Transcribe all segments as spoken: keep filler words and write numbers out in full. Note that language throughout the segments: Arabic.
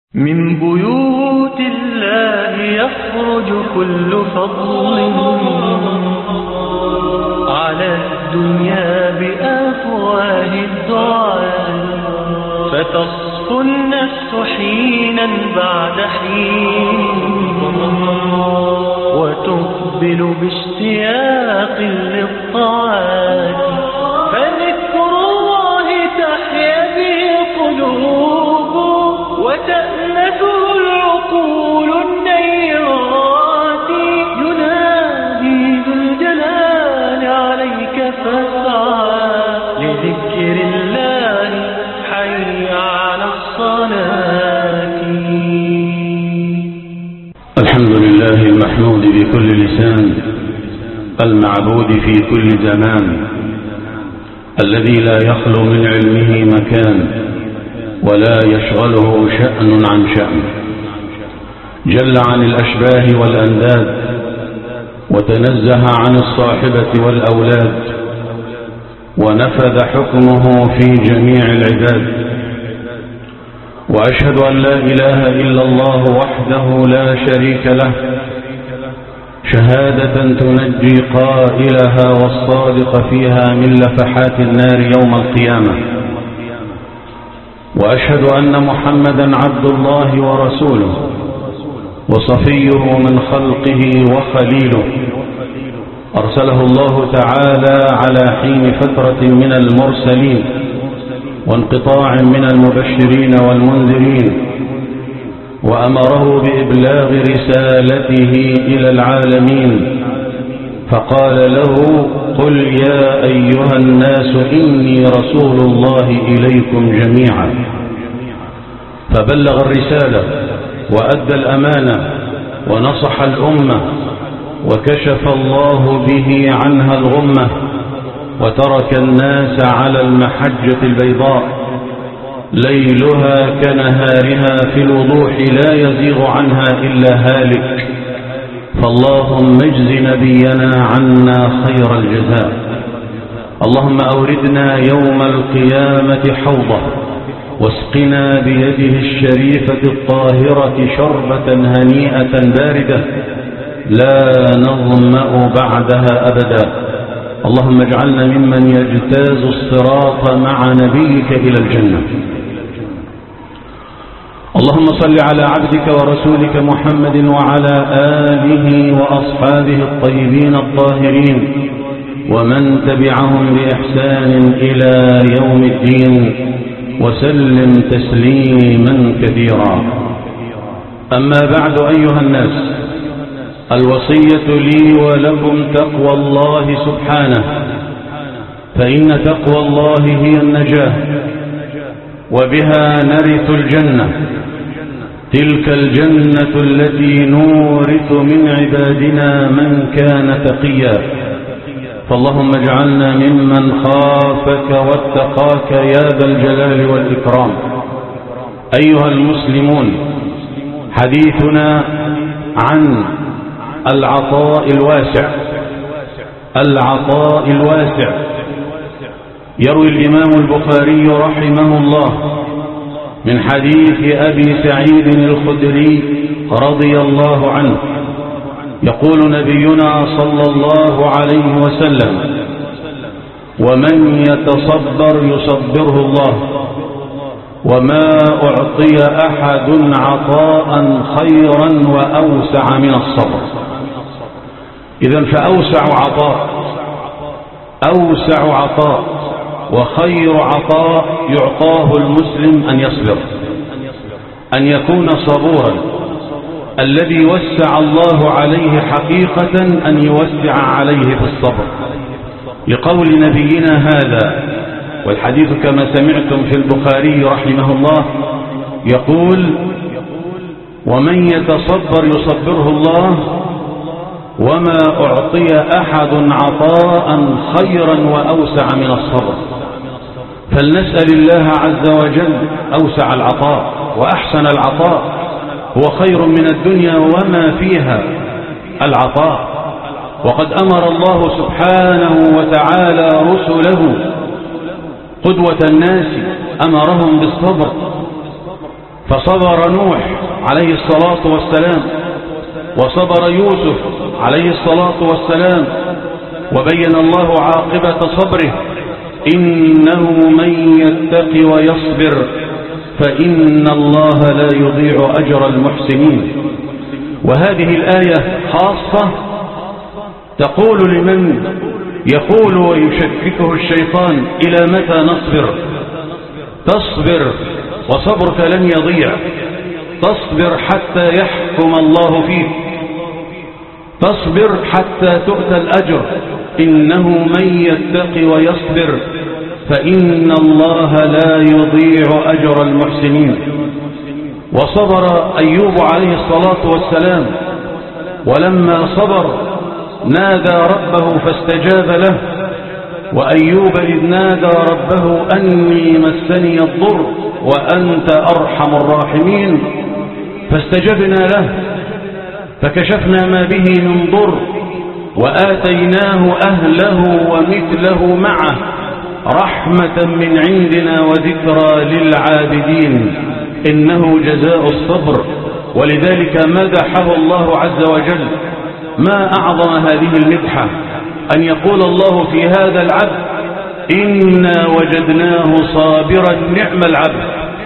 من بيوت الله يخرج كل فضل على الدنيا بأفواه الدعاء، فتصفو النفس حينا بعد حين وتقبل باشتياق للطاعات، فذكر الله تحيا به القلوب وتأنسه العقول النيرات. ينادي ذو الجلال عليك فاسعى لذكر الله حي على الصلاة. الحمد لله المحمود بكل لسان، المعبود في كل زمان، الذي لا يخلو من علمه مكان ولا يشغله شأن عن شأن، جل عن الأشباه والأنداد وتنزه عن الصاحبة والأولاد، ونفذ حكمه في جميع العباد. وأشهد أن لا إله إلا الله وحده لا شريك له، شهادة تنجي قائلها والصادق فيها من لفحات النار يوم القيامة. وأشهد أن محمدا عبد الله ورسوله وصفيه من خلقه وخليله، أرسله الله تعالى على حين فترة من المرسلين وانقطاع من المبشرين والمنذرين، وأمره بإبلاغ رسالته إلى العالمين، فقال له: قل يا أيها الناس إني رسول الله إليكم جميعا. فبلغ الرسالة وأدى الأمانة ونصح الأمة، وكشف الله به عنها الغمة، وترك الناس على المحجة البيضاء ليلها كنهارها في الوضوح لا يزيغ عنها إلا هالك. فاللهم اجز نبينا عنا خير الجزاء. اللهم أوردنا يوم القيامة حوضه، واسقنا بيده الشريفة الطاهرة شربة هنيئة باردة لا نظمأ بعدها أبدا. اللهم اجعلنا ممن يجتاز الصراط مع نبيك إلى الجنة. اللهم صل على عبدك ورسولك محمد وعلى آله وأصحابه الطيبين الطاهرين ومن تبعهم بإحسان إلى يوم الدين، وسلم تسليما كثيرا. أما بعد، أيها الناس، الوصية لي ولكم تقوى الله سبحانه، فإن تقوى الله هي النجاة، وبها نرث الجنة، تلك الجنة التي نورث من عبادنا من كان تقيا. فاللهم اجعلنا ممن خافك واتقاك يا ذا الجلال والإكرام. أيها المسلمون، حديثنا عن العطاء الواسع. العطاء الواسع. يروي الإمام البخاري رحمه الله من حديث أبي سعيد الخدري رضي الله عنه، يقول نبينا صلى الله عليه وسلم: ومن يتصبر يصبره الله، وما أعطي أحد عطاء خيرا وأوسع من الصبر. إذن فأوسع عطاء أوسع عطاء وخير عطاء يعطاه المسلم أن يصبر، أن يكون صبورا. الذي وسع الله عليه حقيقة أن يوسع عليه في الصبر، لقول نبينا هذا، والحديث كما سمعتم في البخاري رحمه الله يقول: ومن يتصبر يصبره الله، وما أعطي أحد عطاء خيرا وأوسع من الصبر. فلنسأل الله عز وجل أوسع العطاء وأحسن العطاء، هو خير من الدنيا وما فيها العطاء. وقد أمر الله سبحانه وتعالى رسله قدوة الناس، أمرهم بالصبر، فصبر نوح عليه الصلاة والسلام، وصبر يوسف عليه الصلاة والسلام، وبين الله عاقبة صبره: إنه من يتق ويصبر فإن الله لا يضيع أجر المحسنين. وهذه الآية خاصة تقول لمن يقول ويشككه الشيطان: إلى متى نصبر؟ تصبر وصبرك لن يضيع، تصبر حتى يحكم الله فيك، تصبر حتى تؤتى الأجر. إنه من يتق ويصبر فإن الله لا يضيع أجر المحسنين. وصبر أيوب عليه الصلاة والسلام، ولما صبر نادى ربه فاستجاب له. وأيوب إذ نادى ربه أني مسني الضر وأنت أرحم الراحمين فاستجبنا له فكشفنا ما به من ضر وآتيناه أهله ومثله معه رحمة من عندنا وذكرى للعابدين إنه جزاء الصبر. ولذلك مدحه الله عز وجل. ما أعظم هذه المدحة أن يقول الله في هذا العبد: إنا وجدناه صابرا نعم العبد،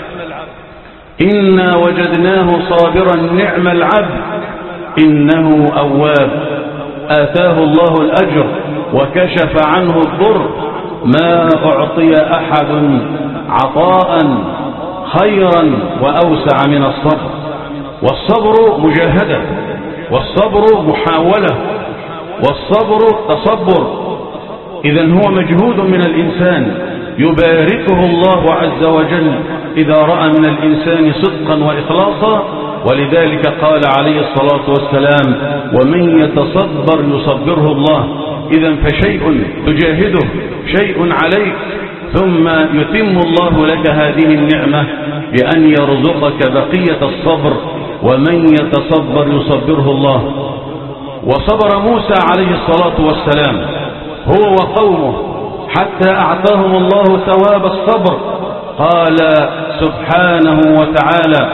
إنا وجدناه صابرا نعم العبد إنه أواب. آتاه الله الأجر وكشف عنه الضر. ما أعطي أحد عطاء خيرا وأوسع من الصبر. والصبر مجاهدة، والصبر محاولة، والصبر تصبر. إذن هو مجهود من الإنسان يباركه الله عز وجل إذا رأى من الإنسان صدقا وإخلاصا. ولذلك قال عليه الصلاة والسلام: ومن يتصبر يصبره الله. إذن فشيء تجاهده، شيء عليك، ثم يتم الله لك هذه النعمة بأن يرزقك بقية الصبر. ومن يتصبر يصبره الله. وصبر موسى عليه الصلاة والسلام هو وقومه حتى أعطاهم الله ثواب الصبر. قال سبحانه وتعالى: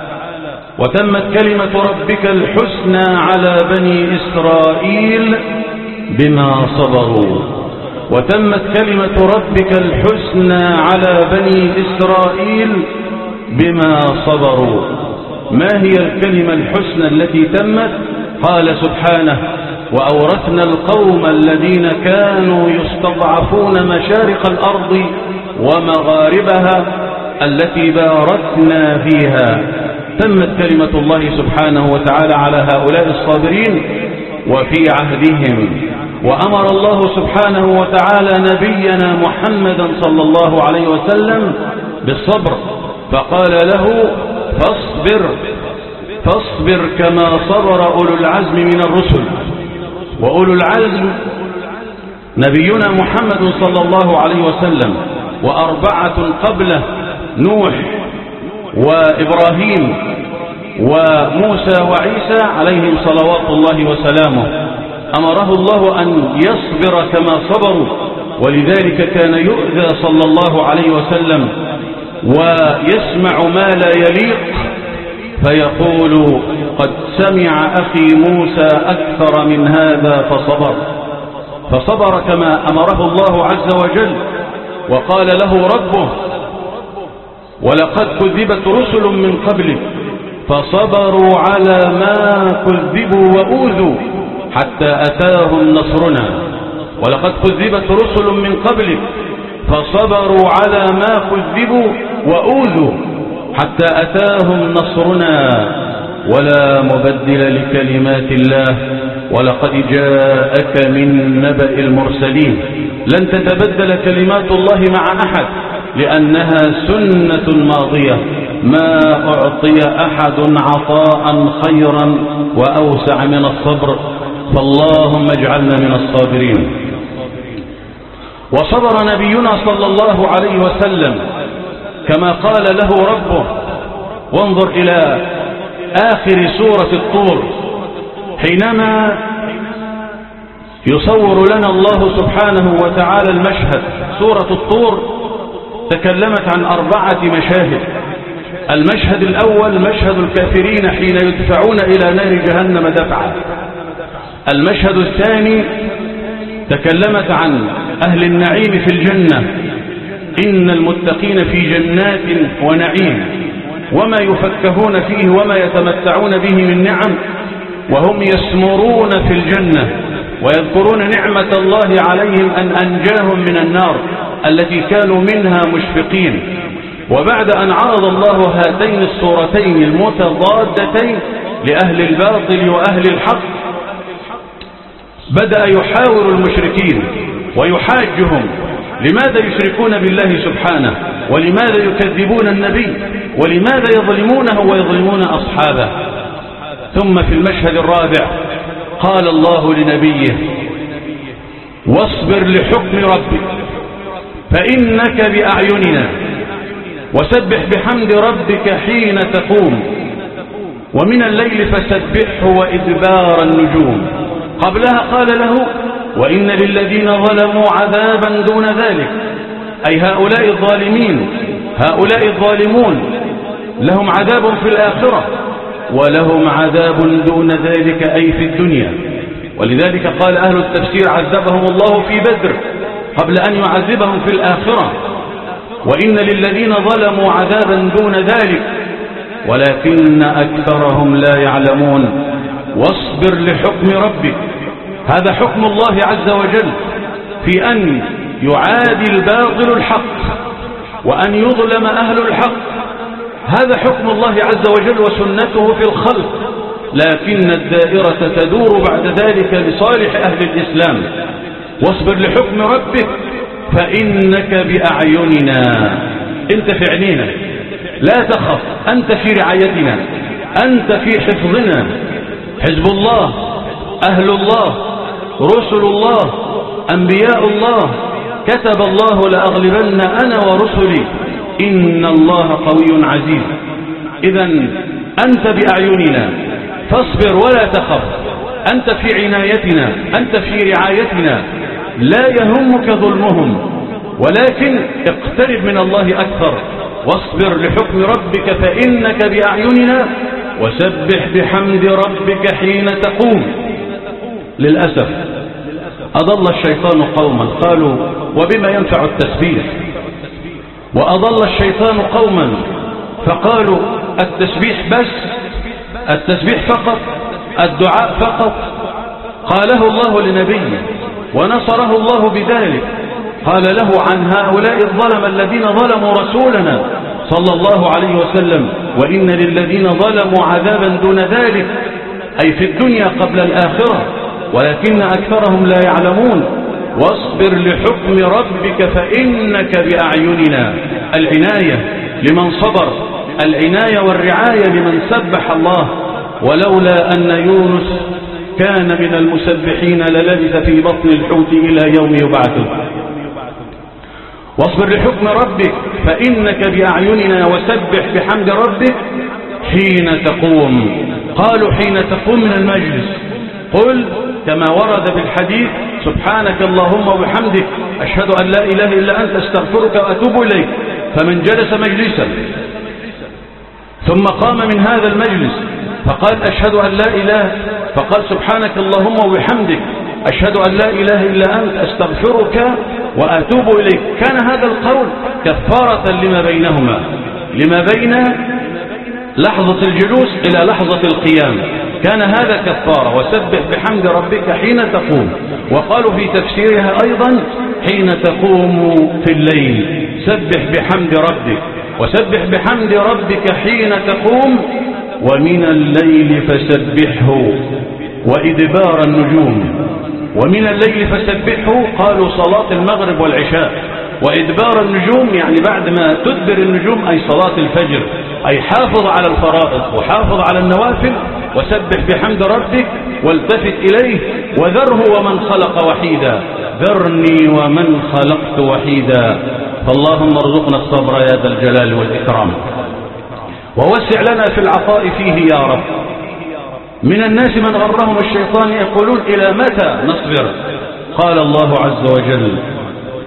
وتمت كلمة ربك الحسنى على بني إسرائيل بما صبروا. وتمت كلمة ربك الحسنى على بني إسرائيل بما صبروا. ما هي الكلمة الحسنى التي تمت؟ قال سبحانه: وأورثنا القوم الذين كانوا يستضعفون مشارق الأرض ومغاربها التي باركنا فيها. تمت كلمة الله سبحانه وتعالى على هؤلاء الصابرين وفي عهدهم. وأمر الله سبحانه وتعالى نبينا محمدا صلى الله عليه وسلم بالصبر، فقال له: فاصبر فاصبر كما صبر أولو العزم من الرسل. وأولو العزم نبينا محمد صلى الله عليه وسلم وأربعة قبله: نوح وإبراهيم وموسى وعيسى عليهم صلوات الله وسلامه. أمره الله أن يصبر كما صبروا، ولذلك كان يؤذى صلى الله عليه وسلم ويسمع ما لا يليق فيقول: قد سمع أخي موسى أكثر من هذا فصبر. فصبر كما أمره الله عز وجل. وقال له ربه: ولقد كذبت رسل من قبلك فصبروا على ما كذبوا وأوذوا حتى أتاهم نصرنا. ولقد كذبت رسل من قبلك فصبروا على ما كذبوا وأوذوا حتى أتاهم نصرنا ولا مبدل لكلمات الله ولقد جاءك من نبأ المرسلين. لن تتبدل كلمات الله مع أحد لأنها سنة ماضية. ما أعطي أحد عطاء خيرا وأوسع من الصبر، فاللهم اجعلنا من الصابرين. وصبر نبينا صلى الله عليه وسلم كما قال له ربه. وانظر إلى آخر سورة الطور حينما يصور لنا الله سبحانه وتعالى المشهد. سورة الطور تكلمت عن أربعة مشاهد. المشهد الأول مشهد الكافرين حين يدفعون إلى نار جهنم دفعا. المشهد الثاني تكلمت عن أهل النعيم في الجنة، إن المتقين في جنات ونعيم وما يفكهون فيه وما يتمتعون به من نعم، وهم يسمرون في الجنة ويذكرون نعمة الله عليهم أن أنجاهم من النار التي كانوا منها مشفقين. وبعد أن عرض الله هاتين الصورتين المتضادتين لأهل الباطل وأهل الحق، بدأ يحاور المشركين ويحاجهم لماذا يشركون بالله سبحانه، ولماذا يكذبون النبي، ولماذا يظلمونه ويظلمون أصحابه. ثم في المشهد الرابع قال الله لنبيه: واصبر لحكم ربك فإنك بأعيننا وسبح بحمد ربك حين تقوم ومن الليل فسبحه وإدبار النجوم. قبلها قال له: وإن للذين ظلموا عذابا دون ذلك، أي هؤلاء الظالمين، هؤلاء الظالمون لهم عذاب في الآخرة ولهم عذاب دون ذلك أي في الدنيا. ولذلك قال أهل التفسير: عذبهم الله في بدر قبل أن يعذبهم في الآخرة. وإن للذين ظلموا عذابا دون ذلك ولكن أكثرهم لا يعلمون. واصبر لحكم ربك، هذا حكم الله عز وجل في أن يعادي الباطل الحق وأن يظلم أهل الحق، هذا حكم الله عز وجل وسنته في الخلق، لكن الدائرة تدور بعد ذلك لصالح أهل الإسلام. واصبر لحكم ربك فإنك بأعيننا، أنت في عينينا، لا تخف، أنت في رعايتنا، أنت في حفظنا. حزب الله، أهل الله، رسل الله، أنبياء الله، كتب الله لأغلبن أنا ورسلي إن الله قوي عزيز. إذن أنت بأعيننا فاصبر ولا تخف، أنت في عنايتنا، أنت في رعايتنا، لا يهمك ظلمهم، ولكن اقترب من الله أكثر. واصبر لحكم ربك فإنك بأعيننا وسبح بحمد ربك حين تقوم. للأسف أضل الشيطان قوما قالوا: وبما ينفع التسبيح؟ وأضل الشيطان قوما فقالوا: التسبيح بس، التسبيح فقط، الدعاء فقط. قاله الله لنبيه ونصره الله بذلك، قال له عن هؤلاء الظلم الذين ظلموا رسولنا صلى الله عليه وسلم: وإن للذين ظلموا عذابا دون ذلك، أي في الدنيا قبل الآخرة، ولكن أكثرهم لا يعلمون. واصبر لحكم ربك فإنك بأعيننا، العناية لمن صبر، العناية والرعاية لمن سبح الله. ولولا أن يونس كان من المسبحين للبث في بطن الحوت إلى يوم يبعث. واصبر لحكم ربك فإنك بأعيننا وسبح بحمد ربك حين تقوم. قالوا حين تقوم من المجلس، قل كما ورد في الحديث: سبحانك اللهم وبحمدك أشهد أن لا إله إلا أنت أستغفرك وأتوب إليك. فمن جلس مجلسا ثم قام من هذا المجلس فقال: أشهد أن لا إله، فقال: سبحانك اللهم وبحمدك أشهد أن لا إله إلا أنت أستغفرك وأتوب إليك، كان هذا القول كفارة لما بينهما، لما بين لحظة الجلوس إلى لحظة القيام، كان هذا كفارة. وسبح بحمد ربك حين تقوم. وقالوا في تفسيرها أيضا: حين تقوم في الليل سبح بحمد ربك، وسبح بحمد ربك حين تقوم ومن الليل فسبحه وإدبار النجوم. ومن الليل فسبحه قالوا صلاة المغرب والعشاء، وإدبار النجوم يعني بعد ما تدبر النجوم أي صلاة الفجر، أي حافظ على الفرائض وحافظ على النوافل. وسبح بحمد ربك والتفت إليه وذره ومن خلق وحيدا، ذرني ومن خلقت وحيدا. فاللهم ارزقنا الصبر يا ذا الجلال والإكرام، ووسع لنا في العطاء فيه يا رب. من الناس من غرهم الشيطان يقولون: إلى متى نصبر؟ قال الله عز وجل: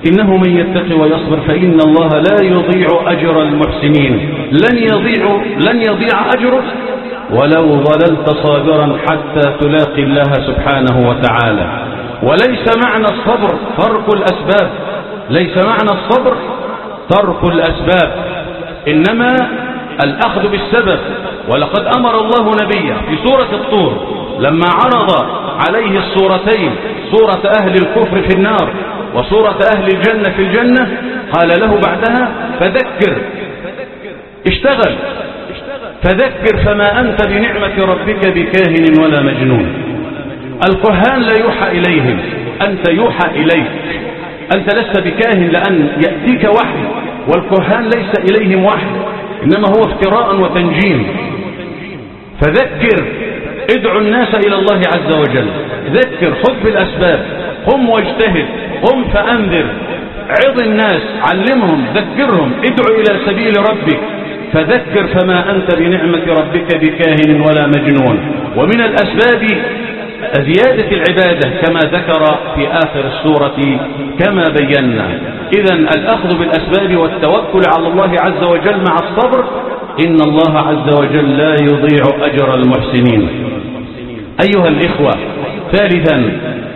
إنه من يتقي ويصبر فإن الله لا يضيع أجر المحسنين. لن يضيع, لن يضيع أجرك ولو ظللت صابرا حتى تلاقي الله سبحانه وتعالى. وليس معنى الصبر ترك الأسباب، ليس معنى الصبر ترك الأسباب، إنما الأخذ بالسبب. ولقد أمر الله نبيه في سورة الطور لما عرض عليه الصورتين، صورة أهل الكفر في النار وصورة أهل الجنة في الجنة، قال له بعدها فذكر، اشتغل فذكر فما أنت بنعمة ربك بكاهن ولا مجنون. الكهان لا يوحى إليهم، أنت يوحى إليك، أنت لست بكاهن لأن يأتيك وحي، والكهان ليس إليهم وحي إنما هو افتراء وتنجيم. فذكر، ادعو الناس إلى الله عز وجل، ذكر، خذ بالأسباب، قم واجتهد، قم فأنذر، عظ الناس، علمهم، ذكرهم، ادعو إلى سبيل ربك. فذكر فما أنت بنعمة ربك بكاهن ولا مجنون. ومن الأسباب زيادة العبادة كما ذكر في آخر السورة كما بينا. إذن الأخذ بالأسباب والتوكل على الله عز وجل مع الصبر، إن الله عز وجل لا يضيع أجر المحسنين. أيها الإخوة، ثالثا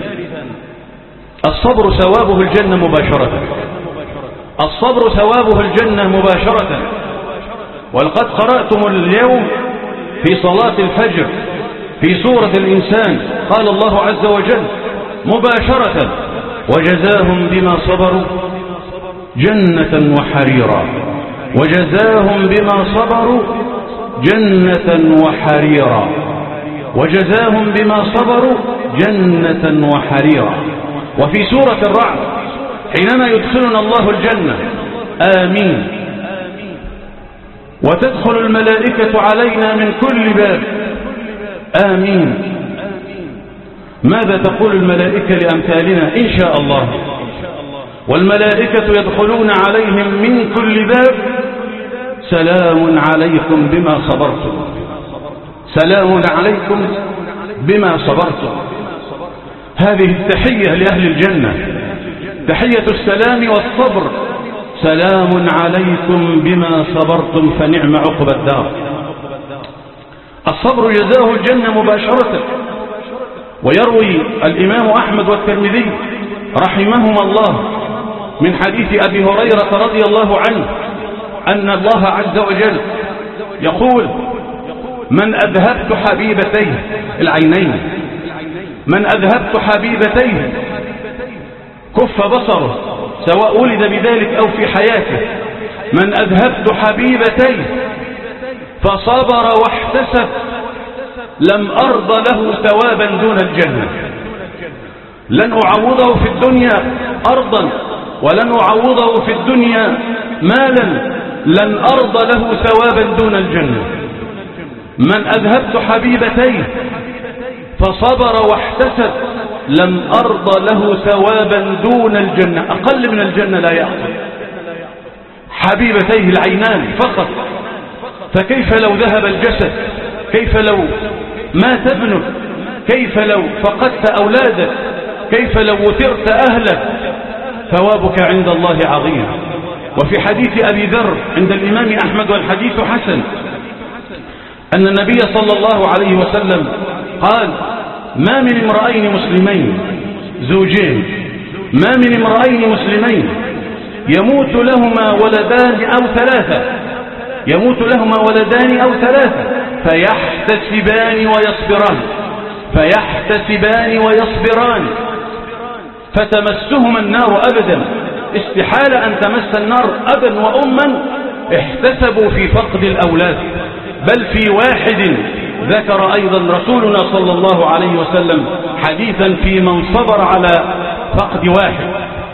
الصبر ثوابه الجنة مباشرة، الصبر ثوابه الجنة مباشرة. ولقد قرأتم اليوم في صلاة الفجر في سورة الإنسان قال الله عز وجل مباشرة وجزاهم بما صبروا جنة وحريرا، وجزاهم بما صبروا جنة وحريرا، وجزاهم بما صبروا جنة وحريرا. وفي سورة الرعد حينما يدخلنا الله الجنة آمين وتدخل الملائكة علينا من كل باب آمين، ماذا تقول الملائكة لأمثالنا؟ إن شاء الله. والملائكة يدخلون عليهم من كل باب سلام عليكم بما صبرتم، سلام عليكم بما صبرتم. هذه التحية لأهل الجنة، تحية السلام والصبر، سلام عليكم بما صبرتم فنعم عقبى الدار. الصبر جزاه الجنة مباشرة. ويروي الإمام أحمد والترمذي رحمهما الله من حديث أبي هريرة رضي الله عنه أن الله عز وجل يقول من أذهبت حبيبتيه العينين، من أذهبت حبيبتيه كف بصره سواء ولد بذلك أو في حياته، من أذهبت حبيبتيه فصبر واحتسب لم أرض له ثوابا دون الجنة. لن أعوضه في الدنيا أرضا ولن أعوضه في الدنيا مالا، لن أرض له ثوابا دون الجنة. من أذهبت حبيبتيه فصبر واحتسب لم أرض له ثوابا دون الجنة. أقل من الجنة لا يأخذ، حبيبتيه العينان فقط. فكيف لو ذهب الجسد؟ كيف لو مات ابنك؟ كيف لو فقدت أولادك؟ كيف لو وترت أهلك؟ ثوابك عند الله عظيم. وفي حديث أبي ذر عند الإمام أحمد والحديث حسن أن النبي صلى الله عليه وسلم قال ما من امرأين مسلمين زوجين، ما من امرأين مسلمين يموت لهما ولدان أو ثلاثة، يموت لهما ولدان أو ثلاثة فيحتسبان ويصبران، فيحتسبان ويصبران فتمسهما النار أبدا، استحال أن تمس النار أبا وأما احتسبوا في فقد الأولاد. بل في واحد ذكر أيضا رسولنا صلى الله عليه وسلم حديثا في من صبر على فقد واحد.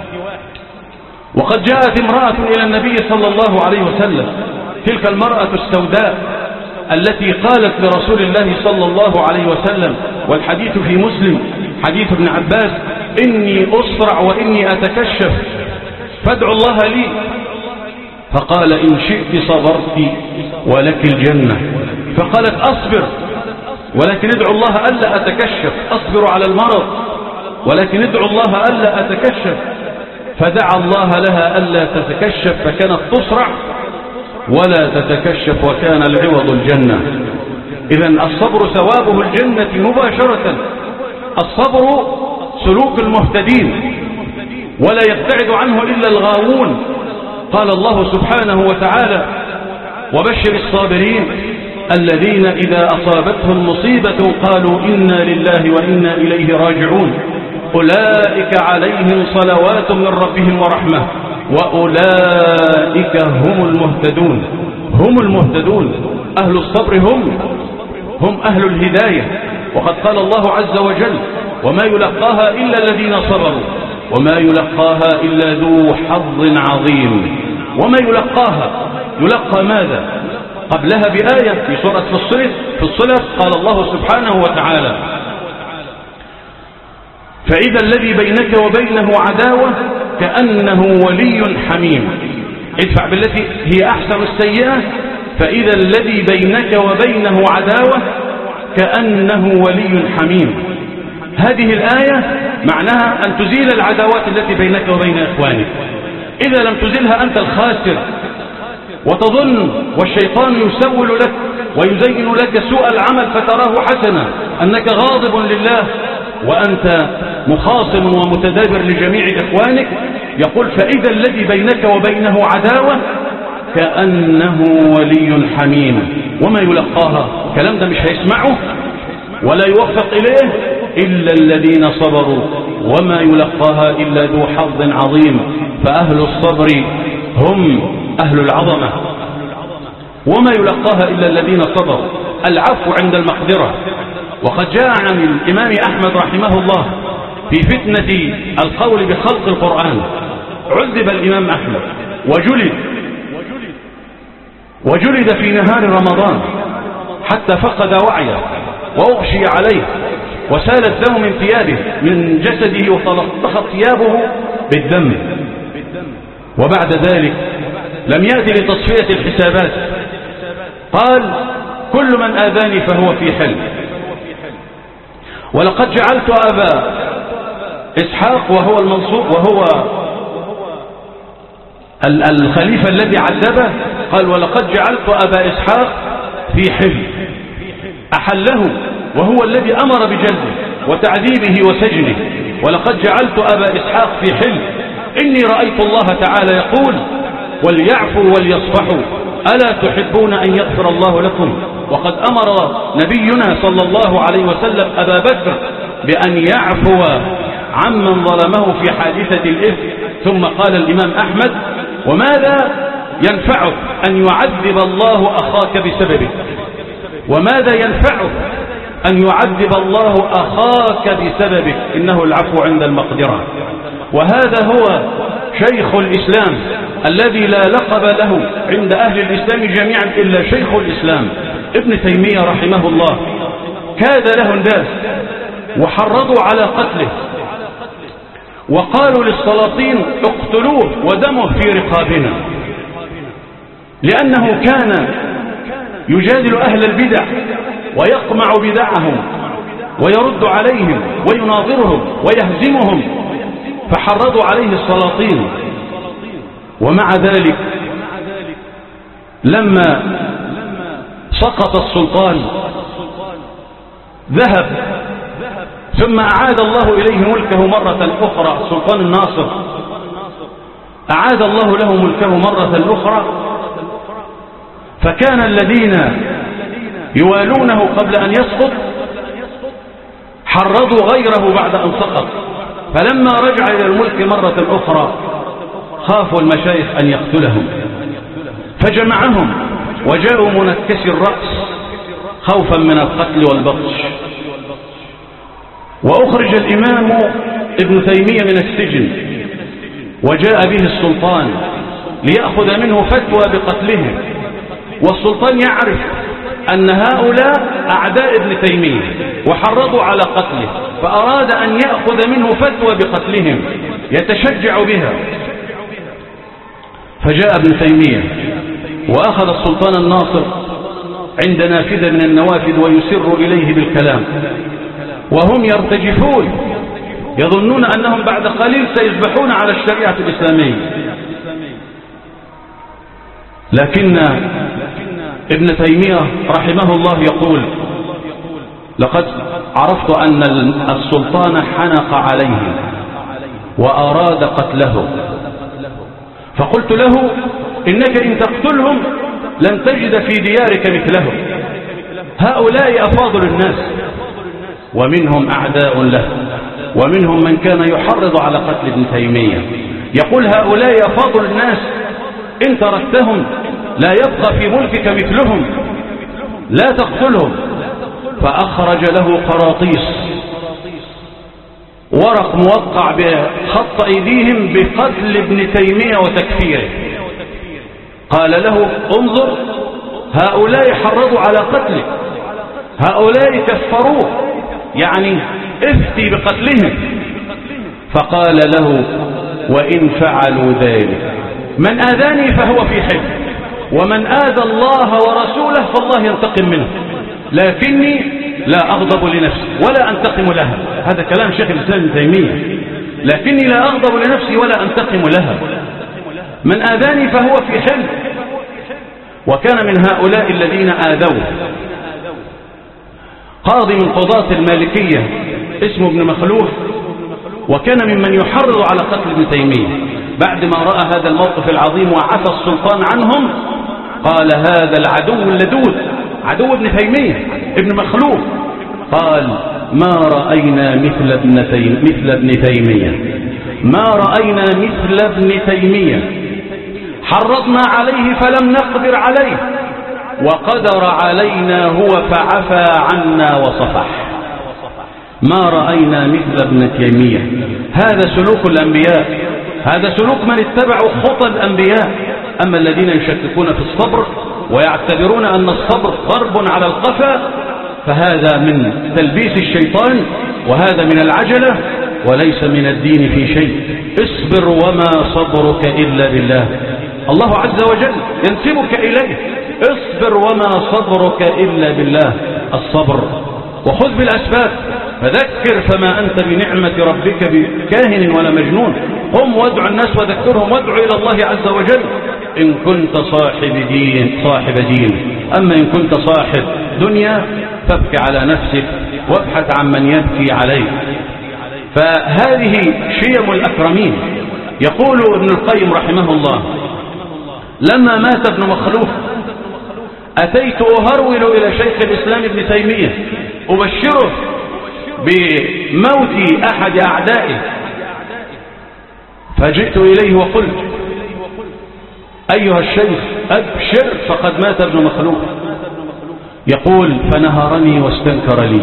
وقد جاءت امرأة إلى النبي صلى الله عليه وسلم، تلك المرأة السوداء التي قالت لرسول الله صلى الله عليه وسلم، والحديث في مسلم حديث ابن عباس إني أصرع وإني أتكشف فادعوا الله لي. فقال إن شئت صبرت ولك الجنة. فقالت أصبر ولكن ادعو الله ألا أتكشف، أصبر على المرض ولكن ادعو الله ألا أتكشف. فدعا الله لها ألا تتكشف فكانت تصرع ولا تتكشف وكان العوض الجنة. إذن الصبر ثوابه الجنة مباشرة. الصبر سلوك المهتدين ولا يبتعد عنه إلا الغاوون. قال الله سبحانه وتعالى: وبشر الصابرين الذين إذا أصابتهم مصيبة قالوا إنا لله وإنا إليه راجعون أولئك عليهم صلوات من ربهم ورحمة وأولئك هم المهتدون. هم المهتدون، أهل الصبر هم هم أهل الهداية. وقد قال الله عز وجل: وما يلقاها إلا الذين صبروا وما يلقاها إلا ذو حظ عظيم. وما يلقاها، يلقى ماذا؟ قبلها بآية في سورة فصلت في الصلة قال الله سبحانه وتعالى: فإذا الذي بينك وبينه عداوة كأنه ولي حميم. ادفع بالتي هي أحسن السيئة. فإذا الذي بينك وبينه عداوة كأنه ولي حميم. هذه الآية معناها أن تزيل العداوات التي بينك وبين إخوانك. إذا لم تزيلها أنت الخاسر، وتظن والشيطان يسول لك ويزين لك سوء العمل فتراه حسنا، أنك غاضب لله وأنت مخاصم ومتدابر لجميع إخوانك. يقول: فإذا الذي بينك وبينه عداوة كأنه ولي حميم. وما يلقاها، كلام ده مش هيسمعه ولا يوفق إليه إلا الذين صبروا وما يلقاها إلا ذو حظ عظيم. فأهل الصبر هم أهل العظمة. وما يلقاها إلا الذين صبروا. العفو عند المقدرة. وقد جاء عن الإمام أحمد رحمه الله في فتنة القول بخلق القرآن، عذب الإمام أحمد وجلد وجلد في نهار رمضان حتى فقد وعيه وأغشي عليه وسال الدم من ثيابه من جسده وتلطخت ثيابه بالدم. وبعد ذلك لم يأتي لتصفية الحسابات، قال: كل من آذاني فهو في حل. ولقد جعلت أبا إسحاق وهو المنصور وهو الخليفة الذي عذبه، قال: ولقد جعلت أبا إسحاق في حل. أحله وهو الذي أمر بجلده وتعذيبه وسجنه. ولقد جعلت أبا إسحاق في حل. إني رأيت الله تعالى يقول: وليعفوا وليصفحوا ألا تحبون أن يغفر الله لكم. وقد أمر نبينا صلى الله عليه وسلم أبا بكر بأن يعفو عمن ظلمه في حادثة الإفك. ثم قال الإمام أحمد: وماذا ينفعك أن يعذب الله أخاك بسببك؟ وماذا ينفعك أن يعذب الله أخاك بسببك؟ إنه العفو عند المقدرة. وهذا هو شيخ الإسلام الذي لا لقب له عند أهل الإسلام جميعا إلا شيخ الإسلام ابن تيمية رحمه الله. كاد له الناس وحرضوا على قتله وقالوا للسلاطين: اقتلوه ودمه في رقابنا، لأنه كان يجادل أهل البدع ويقمع بدعهم ويرد عليهم ويناظرهم ويهزمهم، فحرضوا عليه السلاطين. ومع ذلك لما سقط السلطان ذهب، ثم أعاد الله إليه ملكه مرة أخرى. السلطان الناصر أعاد الله له ملكه مرة أخرى، فكان الذين يوالونه قبل أن يسقط حرضوا غيره بعد أن سقط. فلما رجع إلى الملك مرة أخرى خافوا المشايخ أن يقتلهم، فجمعهم وجاءوا منكسي الرأس خوفا من القتل والبطش. وأخرج الإمام ابن تيمية من السجن وجاء به السلطان ليأخذ منه فتوى بقتلهم، والسلطان يعرف أن هؤلاء أعداء ابن تيمية وحرضوا على قتله، فأراد أن يأخذ منه فتوى بقتلهم يتشجع بها. فجاء ابن تيمية وأخذ السلطان الناصر عند نافذة من النوافذ ويسر إليه بالكلام، وهم يرتجفون يظنون أنهم بعد قليل سيصبحون على الشريعة الإسلامية. لكن ابن تيمية رحمه الله يقول: لقد عرفت أن السلطان حنق عليه وأراد قتله، فقلت له: إنك إن تقتلهم لن تجد في ديارك مثلهم، هؤلاء أفاضل الناس، ومنهم أعداء له، ومنهم من كان يحرض على قتل ابن تيمية. يقول: هؤلاء أفاضل الناس، إن تركتهم لا يبقى في ملكك مثلهم، لا تقتلهم. فأخرج له قراطيس، ورق موقع بخط أيديهم بقتل ابن تيمية وتكفيره. قال له: انظر، هؤلاء حرضوا على قتله، هؤلاء كفروه، يعني افتي بقتلهم. فقال له: وإن فعلوا ذلك من آذاني فهو في حل، ومن آذى الله ورسوله فالله ينتقم منه، لكني لا أغضب لنفسي ولا أنتقم لها. هذا كلام شيخ الإسلام ابن تيمية: لكني لا أغضب لنفسي ولا أنتقم لها، من آذاني فهو في حل. وكان من هؤلاء الذين آذوه قاضي من قضاة المالكية اسمه ابن مخلوف، وكان ممن يحرض على قتل ابن تيمية. بعد ما رأى هذا الموقف العظيم وعفى السلطان عنهم، قال: هذا العدو اللدود، عدو ابن تيمية ابن مخلوف، قال: ما رأينا مثل ابن تيمية مثل ابن تيمية ما رأينا مثل ابن تيمية حرضنا عليه فلم نقدر عليه، وقدر علينا هو فعفى عنا وصفح. ما رأينا مثل ابن تيمية. هذا سلوك الأنبياء، هذا سلوك من اتبعوا خطى الأنبياء. أما الذين يشككون في الصبر ويعتبرون أن الصبر ضرب على القفا، فهذا من تلبيس الشيطان، وهذا من العجلة، وليس من الدين في شيء. اصبر وما صبرك إلا بالله، الله عز وجل ينسبك إليه. اصبر وما صبرك إلا بالله، الصبر، وخذ بالأسباب، فذكر فما أنت بنعمة ربك بكاهن ولا مجنون. قم وادع الناس وذكرهم، وادع إلى الله عز وجل إن كنت صاحب دين صاحب دين. أما إن كنت صاحب دنيا فابكي على نفسك وابحث عن من يبكي عليك. فهذه شيم الأكرمين. يقول ابن القيم رحمه الله: لما مات ابن مخلوف أتيت أهرول إلى شيخ الإسلام ابن تيمية أبشره بموت أحد أعدائه، فجئت إليه وقلت: أيها الشيخ أبشر فقد مات ابن مخلوف. يقول: فنهرني واستنكر لي،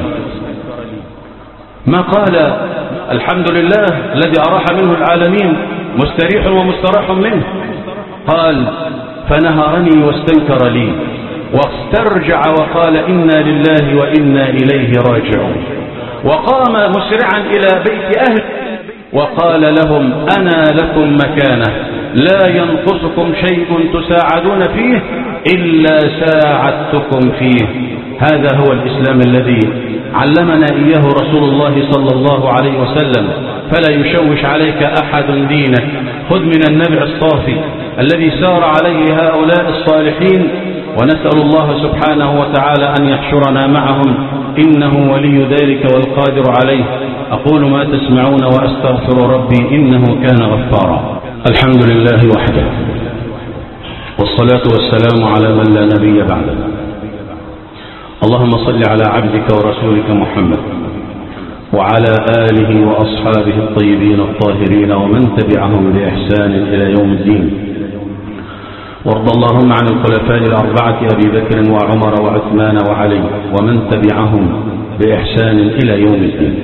ما قال الحمد لله الذي أراح منه العالمين مستريح ومستراح منه، قال: فنهرني واستنكر لي واسترجع وقال: إنا لله وإنا إليه راجعون. وقام مسرعا إلى بيت أهل وقال لهم: أنا لكم مكانة، لا ينقصكم شيء تساعدون فيه إلا ساعدتكم فيه. هذا هو الإسلام الذي علمنا إياه رسول الله صلى الله عليه وسلم. فلا يشوش عليك أحد دينك، خذ من النبع الصافي الذي سار عليه هؤلاء الصالحين، ونسأل الله سبحانه وتعالى أن يحشرنا معهم، إنه ولي ذلك والقادر عليه. أقول ما تسمعون وأستغفر ربي إنه كان غفارا. الحمد لله وحده، والصلاة والسلام على من لا نبي بعده. اللهم صل على عبدك ورسولك محمد وعلى آله وأصحابه الطيبين الطاهرين ومن تبعهم بإحسان إلى يوم الدين. وارض اللهم عن الخلفاء الأربعة أبي بكر وعمر وعثمان وعلي ومن تبعهم بإحسان إلى يوم الدين.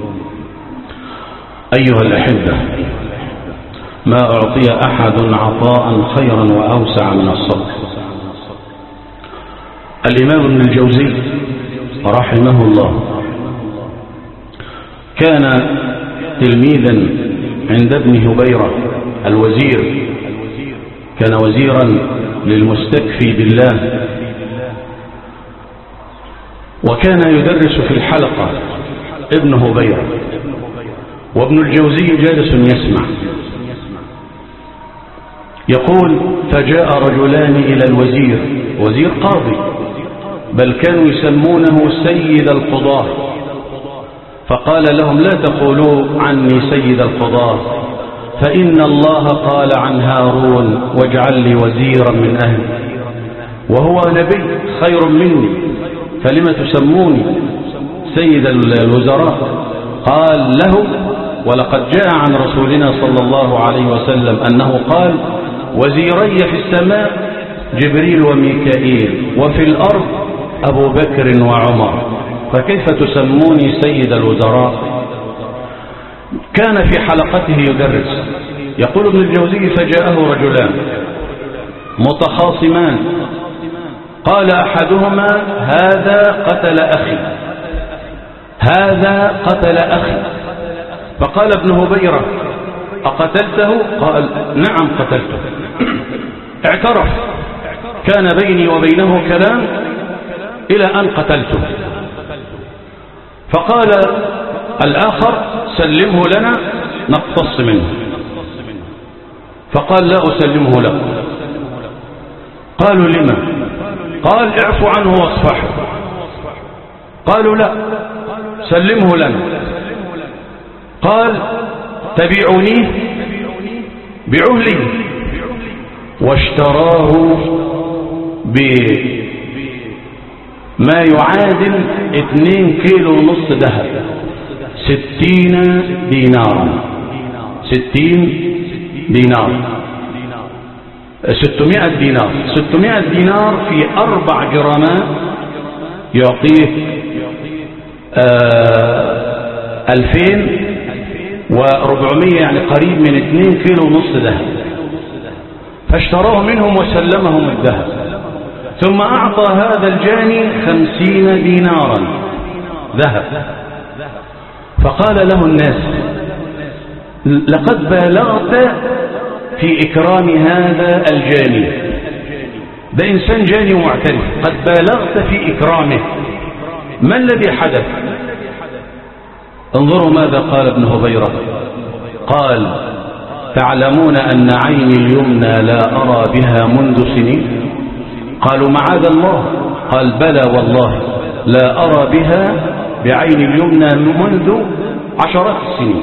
أيها الأحبة، ما أعطي أحد عطاء خيرا وأوسع من الصبر. الإمام ابن الجوزي رحمه الله كان تلميذا عند ابن هبيرة الوزير، كان وزيرا للمستكفي بالله، وكان يدرس في الحلقة ابن هبيرة، وابن الجوزي جالس يسمع. يقول: فجاء رجلان إلى الوزير، وزير قاضي، بل كانوا يسمونه سيد القضاة، فقال لهم: لا تقولوا عني سيد القضاة، فإن الله قال عن هارون: واجعل لي وزيرا من أهلي، وهو نبي خير مني، فلم تسموني سيد الوزراء؟ قال له: ولقد جاء عن رسولنا صلى الله عليه وسلم أنه قال: وزيري في السماء جبريل وميكائيل، وفي الأرض أبو بكر وعمر، فكيف تسموني سيد الوزراء؟ كان في حلقته يدرس. يقول ابن الجوزي: فجاءه رجلان متخاصمان، قال أحدهما: هذا قتل أخي، هذا قتل أخي. فقال ابن هبيرة: أقتلته؟ قال: نعم قتلته. اعترف: كان بيني وبينه كلام إلى أن قتلته. فقال الآخر: سلمه لنا نقتص منه. فقال: لا أسلمه لكم. قالوا: لما؟ قال: اعفوا عنه واصفحوا. قالوا: لا، سلمه لنا. قال: تبيعونيه؟ بيعوه لي. واشتراه بما يعادل اثنين كيلو ونص ذهب، ستين دينارا، ستين دينار، ستمائة دينار. ستمائة دينار في أربع جرامات يعطيك آه ألفين وربعمية، يعني قريب من اثنين كيلو ونص ذهب. فاشتراه منهم وسلمهم الذهب، ثم أعطى هذا الجاني خمسين دينارا ذهب. فقال له الناس: لقد بالغت في إكرام هذا الجاني، ده إنسان جاني ومعترف، قد بالغت في إكرامه، ما الذي حدث؟ انظروا ماذا قال ابن هبيرة. قال: تعلمون أن عيني اليمنى لا أرى بها منذ سنين؟ قالوا: معاذ الله. قال: بلى والله لا أرى بها بعين اليمنى منذ عشرات السنين.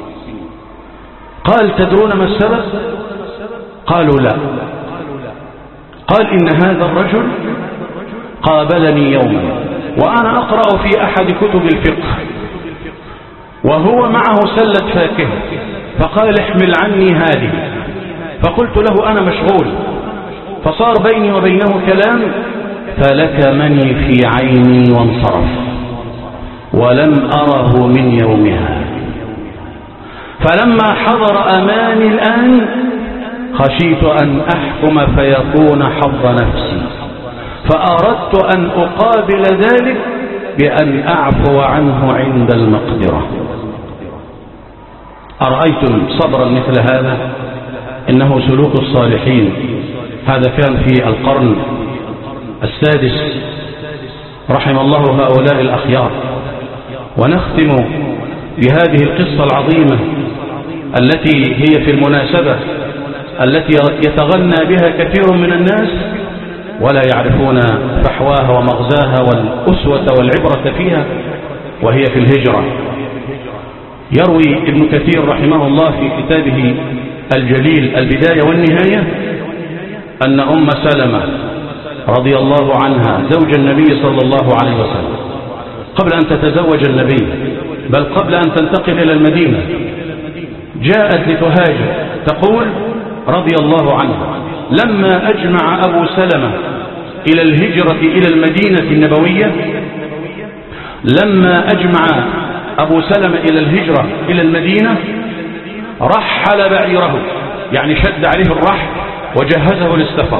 قال: تدرون ما السبب؟ قالوا: لا. قال: إن هذا الرجل قابلني يوما وأنا أقرأ في أحد كتب الفقه، وهو معه سلة فاكهة، فقال: احمل عني هذه. فقلت له: أنا مشغول. فصار بيني وبينه كلام، فلكمني في عيني وانصرف، ولم أره من يومها. فلما حضر أماني الآن خشيت أن أحكم فيكون حظ نفسي، فأردت أن أقابل ذلك بأن أعفو عنه عند المقدرة. أرأيتم صبرا مثل هذا؟ إنه سلوك الصالحين. هذا كان في القرن السادس، رحم الله هؤلاء الأخيار. ونختم بهذه القصة العظيمة التي هي في المناسبة التي يتغنى بها كثير من الناس ولا يعرفون فحواها ومغزاها والأسوة والعبرة فيها، وهي في الهجرة. يروي ابن كثير رحمه الله في كتابه الجليل البداية والنهاية أن أم سلمة رضي الله عنها زوج النبي صلى الله عليه وسلم قبل أن تتزوج النبي، بل قبل أن تنتقل إلى المدينة، جاءت لتهاجر. تقول رضي الله عنها: لما أجمع أبو سلمة إلى الهجرة إلى المدينة النبوية، لما أجمع أبو سلمة إلى الهجرة إلى المدينة رحل بعيره، يعني شد عليه الرحل وجهزه للسفر،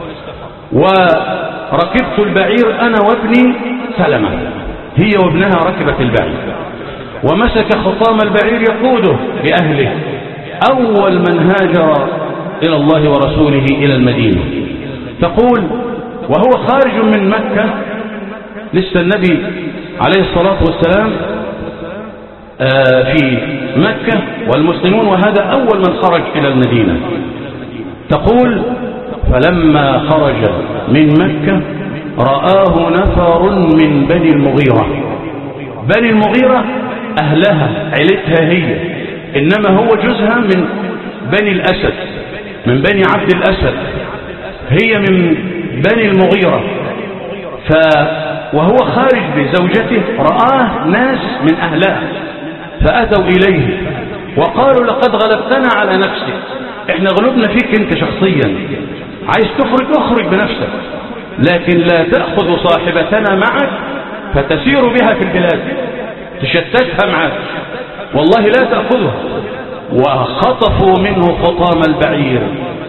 وركبت البعير أنا وابني سلمة، هي وابنها ركبت البعير، ومسك خطام البعير يقوده لأهله. أول من هاجر إلى الله ورسوله إلى المدينة. تقول وهو خارج من مكة، لسه النبي عليه الصلاة والسلام في مكة والمسلمون، وهذا أول من خرج إلى المدينة. تقول فلما خرج من مكة رآه نفر من بني المغيرة. بني المغيرة أهلها عيلتها هي، إنما هو جزها من بني الأسد، من بني عبد الأسد، هي من بني المغيرة. ف وهو خارج بزوجته رآه ناس من أهلها فأتوا إليه وقالوا لقد غلبتنا على نفسك، احنا غلبنا فيك انت شخصيا، عايز تخرج اخرج بنفسك، لكن لا تأخذ صاحبتنا معك فتسير بها في البلاد، تشتتها معك، والله لا تأخذها. وخطفوا منه خطام البعير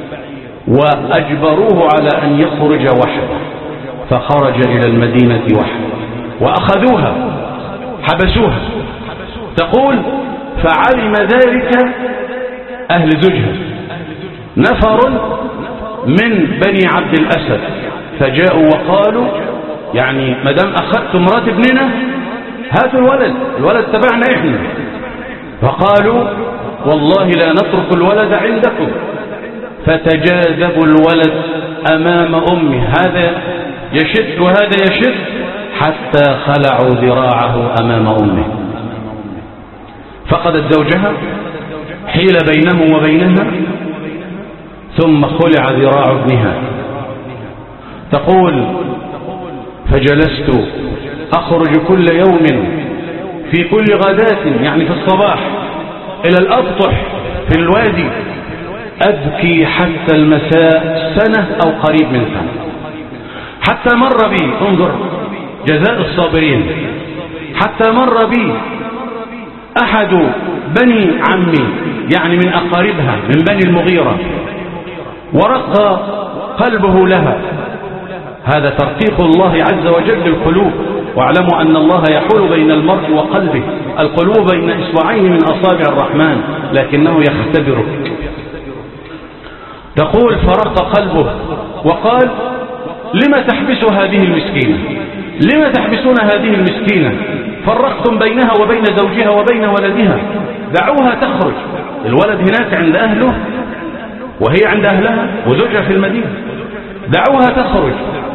وأجبروه على أن يخرج وحده، فخرج إلى المدينة وحده وأخذوها حبسوها. تقول فعلم ذلك أهل زوجها، نفر من بني عبد الأسد، فجاءوا وقالوا يعني مدام أخذت مرات ابننا هاتوا الولد، الولد تبعنا إحنا. فقالوا والله لا نترك الولد عندكم، فتجاذبوا الولد أمام أمه، هذا يشد وهذا يشد حتى خلعوا ذراعه أمام أمه. فقدت زوجها، حيل بينه وبينها، ثم خلع ذراع ابنها. تقول فجلست أخرج كل يوم في كل غداة، يعني في الصباح، إلى الأبطح في الوادي، أبكي حتى المساء سنة أو قريب من سنة، حتى مر بي، انظر جزاء الصابرين، حتى مر بي أحد بني عمي، يعني من أقاربها من بني المغيرة، ورق قلبه لها. هذا ترقيق الله عز وجل للقلوب، واعلموا أن الله يحول بين المرء وقلبه، القلوب بين إصبعين من أصابع الرحمن، لكنه يختبرك. تقول فرق قلبه وقال لما تحبس هذه المسكينة، لما تحبسون هذه المسكينة، فرقتم بينها وبين زوجها وبين ولدها، دعوها تخرج، الولد هناك عند أهله وهي عند أهلها وزوجها في المدينة، دعوها تخرج.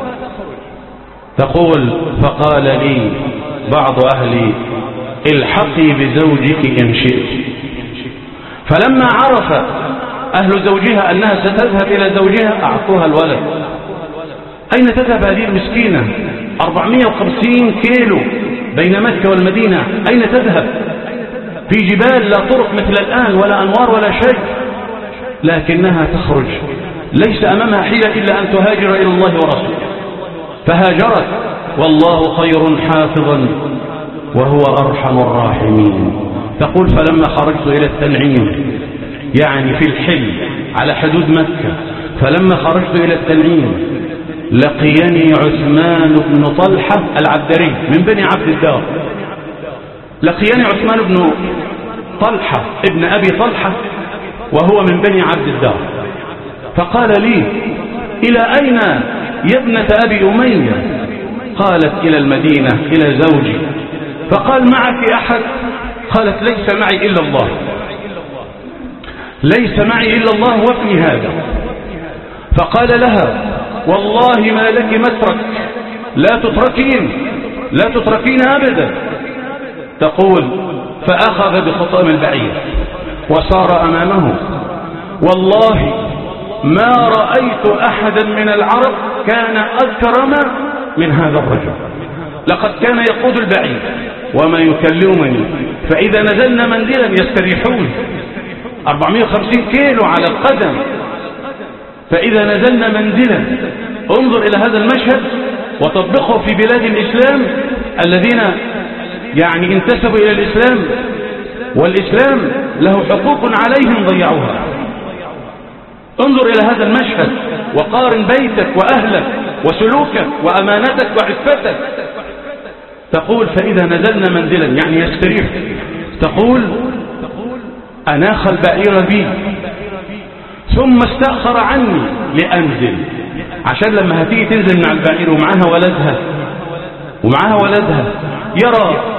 تقول فقال لي بعض أهلي الحقي بزوجك إن شئت. فلما عرف أهل زوجها أنها ستذهب إلى زوجها أعطوها الولد. أين تذهب هذه المسكينة؟ أربعمائة وخمسين كيلو بين مكة والمدينة، أين تذهب؟ في جبال لا طرق مثل الآن ولا أنوار ولا شيء، لكنها تخرج، ليس أمامها حيلة إلا أن تهاجر إلى الله ورسوله، فهاجرت، والله خير حافظا وهو أرحم الراحمين. تقول فلما خرجت إلى التنعيم، يعني في الحل على حدود مكة، فلما خرجت إلى التنعيم لقيني عثمان بن طلحة العبدري من بني عبد الدار، لقيني عثمان بن طلحة ابن أبي طلحة وهو من بني عبد الدار، فقال لي إلى أين يا ابنة أبي أمية؟ قالت إلى المدينة إلى زوجي. فقال معك أحد؟ قالت ليس معي إلا الله، ليس معي إلا الله وابني هذا. فقال لها والله ما لك مترك، لا تتركين، لا تتركين أبدا. تقول فأخذ بخطام البعير وصار أمامه، والله ما رأيت أحدا من العرب كان أكرم من هذا الرجل، لقد كان يقود البعير وما يكلمني، فإذا نزلنا منزلا يستريحون، أربعمائة وخمسين كيلو على القدم، فإذا نزلنا منزلا، انظر إلى هذا المشهد وطبقه في بلاد الإسلام الذين يعني انتسبوا إلى الإسلام، والإسلام له حقوق عليهم ضيعوها. انظر إلى هذا المشهد وقارن بيتك وأهلك وسلوكك وأمانتك وعفتك. تقول فإذا نزلنا منزلا يعني يستريح. تقول أناخ البعير بي ثم استأخر عني لأنزل، عشان لما هتيجي تنزل مع البعير ومعها ولدها ومعها ولدها يرى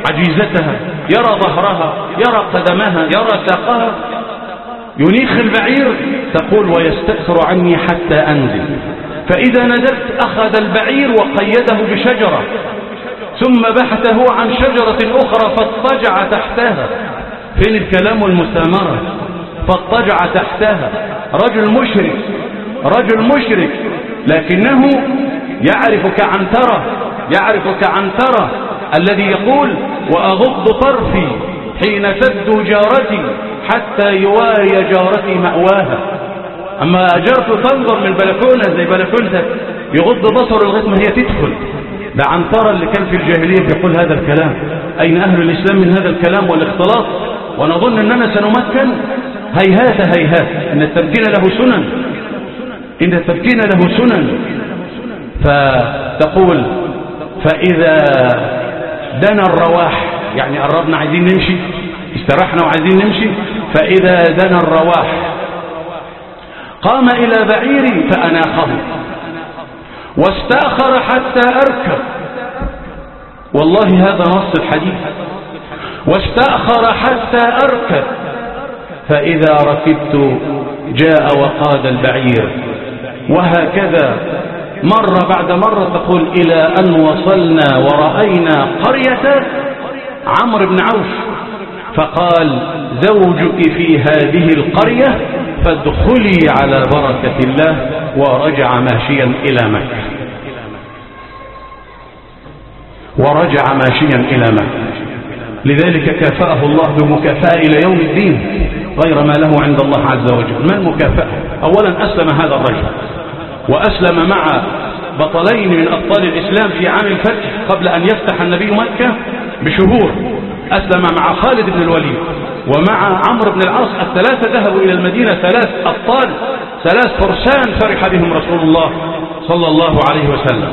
عجيزتها، يرى ظهرها، يرى قدمها، يرى ساقها. ينيخ البعير تقول ويستأثر عني حتى أنزل، فإذا نزلت أخذ البعير وقيده بشجرة، ثم بحث هو عن شجرة أخرى فاضطجع تحتها. فين الكلام والمسامرة؟ فاضطجع تحتها. رجل مشرك، رجل مشرك، لكنه يعرف كعنترة، يعرف كعنترة الذي يقول وأغض طرفي حين تبدو جارتي حتى يواري جارتي مأواها. أما جارته تنظر من البلكونة زي بلكونتك يغض بصره لغاية ما هي تدخل. ده عنترة اللي كان في الجاهلية بيقول هذا الكلام. أين أهل الإسلام من هذا الكلام والاختلاط؟ ونظن أننا سنمكن. هيهات هيهات، إن التمكين له سنن، إن التمكين له سنن. فتقول فإذا دنا الرواح، يعني قربنا عايزين نمشي، استرحنا وعايزين نمشي، فإذا دنا الرواح قام إلى بعيري فأناخه واستأخر حتى أركب. والله هذا نص الحديث. واستأخر حتى أركب، فإذا ركبت جاء وقاد البعير. وهكذا مرة بعد مرة تقول إلى أن وصلنا ورأينا قرية عمرو بن عوف، فقال زوجك في هذه القرية فادخلي على بركة الله، ورجع ماشيا إلى مكة، ورجع ماشيا إلى مكة. لذلك كافأه الله بمكافأة إلى يوم الدين غير ما له عند الله عز وجل. ما المكافأة؟ أولا أسلم هذا الرجل، وأسلم مع بطلين من أبطال الإسلام في عام الفتح قبل أن يفتح النبي مكة بشهور. أسلم مع خالد بن الوليد ومع عمرو بن العاص، الثلاثة ذهبوا إلى المدينة، ثلاث أبطال، ثلاث فرسان فرح بهم رسول الله صلى الله عليه وسلم.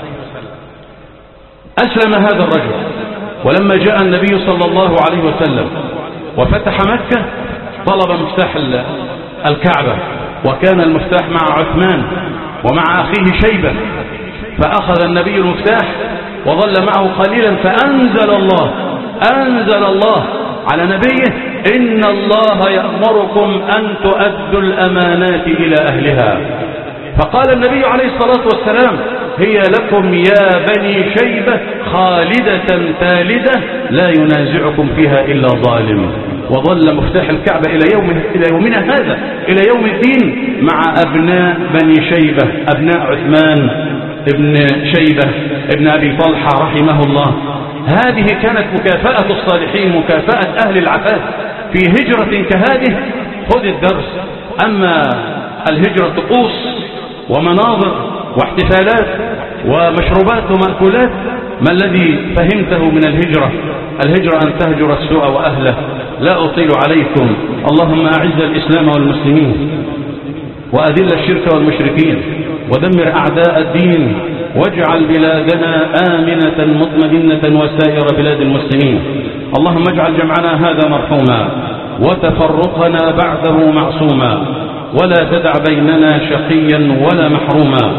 أسلم هذا الرجل، ولما جاء النبي صلى الله عليه وسلم وفتح مكة طلب مفتاح الكعبة، وكان المفتاح مع عثمان ومع أخيه شيبة، فأخذ النبي المفتاح وظل معه قليلا، فأنزل الله أنزل الله على نبيه إن الله يأمركم أن تؤدوا الأمانات إلى أهلها. فقال النبي عليه الصلاة والسلام هي لكم يا بني شيبة خالدة ثالدة لا ينازعكم فيها إلا ظالم. وظل مفتاح الكعبة إلى يوم إلى يومنا هذا، إلى يوم الدين، مع أبناء بني شيبة، أبناء عثمان ابن شيبة ابن أبي طلحة رحمه الله. هذه كانت مكافأة الصالحين، مكافأة أهل العفاف في هجرة كهذه. خذ الدرس. أما الهجرة طقوس ومناظر واحتفالات ومشروبات ومأكولات، ما الذي فهمته من الهجرة؟ الهجرة أن تهجر السوء وأهله. لا أطيل عليكم. اللهم أعز الإسلام والمسلمين، وأذل الشرك والمشركين، ودمر أعداء الدين، واجعل بلادنا آمنة مطمئنة وسائر بلاد المسلمين. اللهم اجعل جمعنا هذا مرحوما، وتفرقنا بعده معصوما، ولا تدع بيننا شقيا ولا محروما.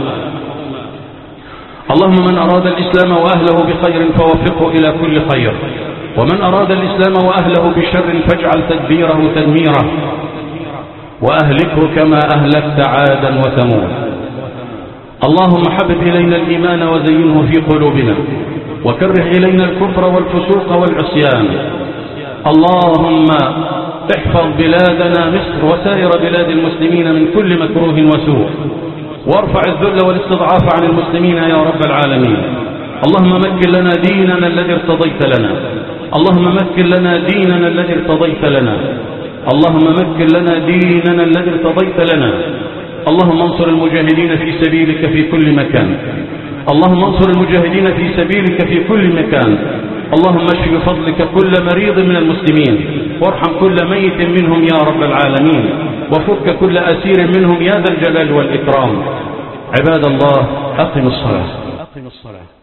اللهم من أراد الإسلام وأهله بخير فوفقه إلى كل خير، ومن أراد الإسلام وأهله بشر فاجعل تدبيره تدميره، وأهلكه كما أهلكت عادا وثمود. اللهم حبب إلينا الإيمان وزينه في قلوبنا، وكره إلينا الكفر والفسوق والعصيان. اللهم احفظ بلادنا مصر وسائر بلاد المسلمين من كل مكروه وسوء، وارفع الذل والاستضعاف عن المسلمين يا رب العالمين. اللهم مكن لنا ديننا الذي ارتضيت لنا، اللهم مكن لنا ديننا الذي ارتضيت لنا، اللهم مكن لنا ديننا الذي ارتضيت لنا. اللهم انصر المجاهدين في سبيلك في كل مكان، اللهم انصر المجاهدين في سبيلك في كل مكان. اللهم اشف بفضلك كل مريض من المسلمين، وارحم كل ميت منهم يا رب العالمين، وفك كل أسير منهم يا ذا الجلال والإكرام. عباد الله، أقم الصلاة.